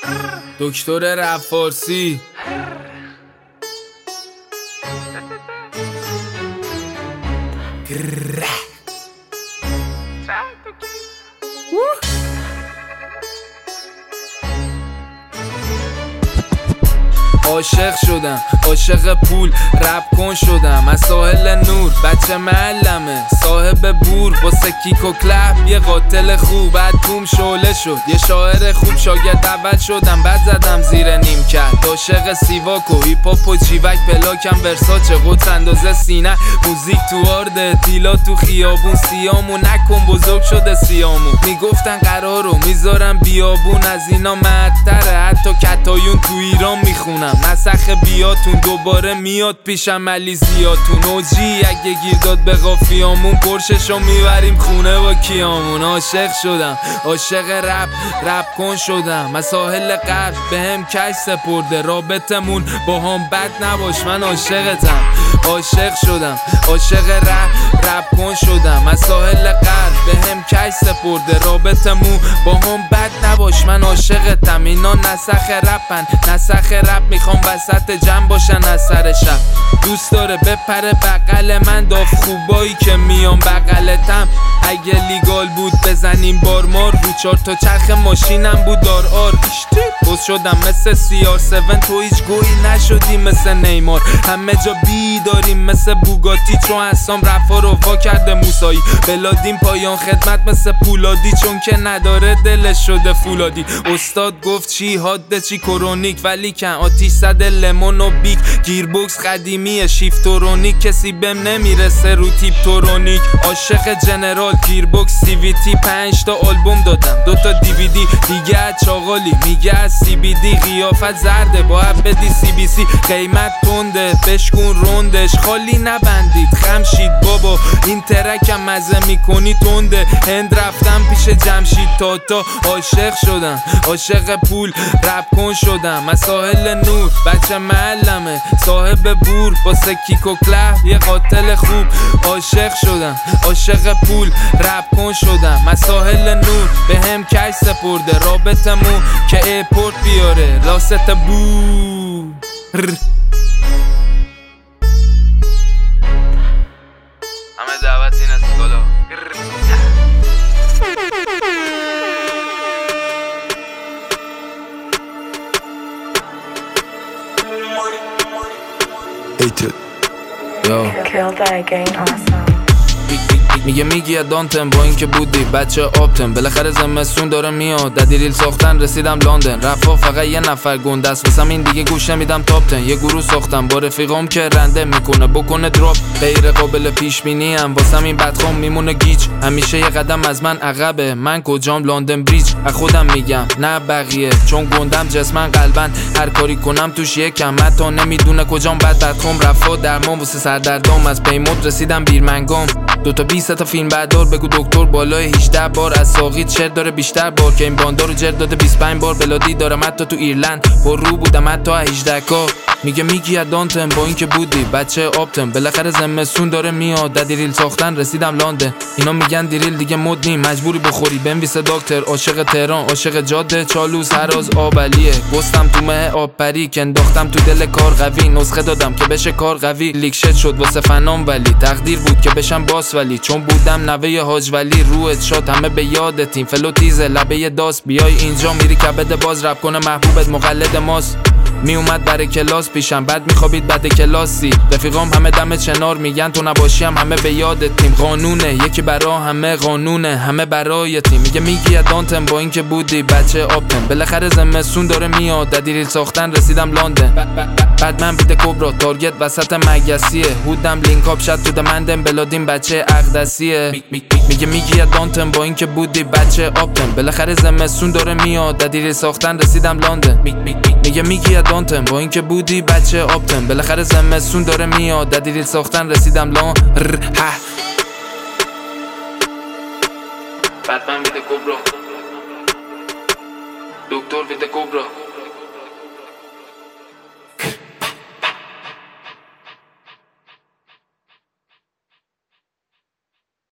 دکتر رپ فارسی عاشق شدم، عاشق پول رپ کن شدم. از ساحل نور بچه معلمه صاحب بور، واسه کیک و کلپ یه قاتل خوب. بعد توم شعله شد یه شاعر خوب، شاگرد اول شدم بعد زدم زیر نیمکت. عاشق سیواک و هیپ هاپ و چیوک، پلاکم ورساچه قدس اندازه سینه. موزیک تو آرده تیلا تو خیابون، سیامو نکن بزرگ شده سیامو. میگفتن قرارو میذارم بیابون، از اینا مدتره حتی کتایون تو ایران میخونم. نسخ بیاتون دوباره میاد پیشم علی زیاتون. اوجی اگه گیر داد به قافیامون، پرششو میبریم خونه با کیامون. عاشق شدم، عاشق رپ کن شدم. از ساحل غرب به هم کش سپرده، رابطمون با هم بد نباش من عاشقتم. عاشق شدم، عاشق رپ کن شدم. از ساحل غرب به هم کش سپرده، رابطمون با هم بد نباش من عاشقتم. اینا نسخ رپن، نسخ رپ میخوام وسط جمع باشن از سر شب. دوست داره بپره بغل من، داف خوبایی که میان بغلتم. اگه لیگال بود بزنیم بارمار، رو 4 تا چرخ ماشینم بود دار بوز شدم مثل CR7، تو هیچ گویی نشدی مثل نیمار. همه جا بیداریم مثل بوگاتی، چون حسام رفا رو وا کرده موسایی. بلادیم پایان خدمت مثل پولادی، چون که نداره دلش شده فولادی. استاد گفت چی حاده چی کرونیک، ولی کن آتیش زده لمون و بیک. گیربوکس قدیمیه شیفتورونیک، کسی بهم نمیرسه رو تیپ تورونیک. عاشق جنرال گیربوکس CVT، 5 تا آلبوم دادم 2 تا DVD دیگه. چاقالی میگه از CBD، قیافت زرده باید بدی CBC. قیمت تنده بشکون روندش، خالی نبندید خمشید بابا. این ترکم مزه میکنی تنده، هند رفتم پیش جمشید تاتا. عاشق شدم، عاشق پول رپ کن شدم. از ساحل نور بچه معلمه صاحب بور، واسه کیک و کلپ یه قاتل خوب. عاشق شدم، عاشق پول رپ کن شدم. از ساحل نور به هم کش سپرده، رابطمون که ایپورت بیاره راست بو. همه دعوت این اسکالا. میگه میگی ادانتم با این که بودی بچه آبتم. بالاخره زمستون داره میاد، ددیریل ساختن رسیدم لندن. رفا فقط یه نفر گنده است واسم، این دیگه گوش نمیدم تاپ 10. یه گروه ساختم با رفیقام که رنده میکنه بکنه دراپ. غیر قابل پیش بینی ام واسم این بدخوام میمونه گیج. همیشه یه قدم از من عقبه، من کجام لندن بریج. از خودم میگم نه بقیه، چون گندم جسمن قلبن. هر کاری کنم توش یکم، حتی نمیدونه کجام بدخوام. رفا درمان واسه سردردام، از پیمود رسیدم بیرمنگام. 2 تا 20 تا فیلم بردار بگو دکتر بالای 18 بار. از ساقید چرت داره بیشتر بار، که این باندارو جرد داده 25 بار. بلادی دارم حتی تو ایرلند، پر رو بودم حتی 18 کا. میگه ادانتم با این که بودی بچه آبتم. بالاخره زمستون داره میاد، ددیریل ساختن رسیدم لندن. اینا میگن دیریل دیگه مد نیم، مجبوری بخوری بنویسه دکتر. عاشق تهران، عاشق جاده چالوس، هراز آبلیه. گستم تو مه آب پری که انداختم تو دل کار قوی. نسخه دادم که بشه کار قوی، لیکشت شد واسه فنام ولی تقدیر بود که بشم باس. ولی چون بودم نوه حاج ولی، روحت شاد همه به یادتیم. فلو تیزه لبه داست، بیای اینجا میری کبد باز. رپ کنه محبوبت مقلد ماست. میومد برای کلاس پیشم، بعد میخوابید بعد کلاسی. رفیقام همه دم چنار میگن تو نباشیم همه به یادتیم. قانونه یکی برا همه، قانونه همه برای تیم. میگی ادانتم با این که بودی بچه آبتم. بالاخره زمستون داره میاد، ددیریل ساختن رسیدم لندن. بعد من بیده کبرا تارگت وسط مگسیه. هودم لینک اپ شد تو دمندم، بلادیم بچه اقدسیه. میگی ادانتم با این که بودی بچه آبتم. بالاخره زمستون داره میاد، ددیریل ساختن رسیدم لندن. میگی ادانتم با این که بودی بچه آبتم. بالاخره زمستون داره میاد، ددیریل ساختن رسیدم لندن. بعد من بیده کبرا دکتر بیده کبرا.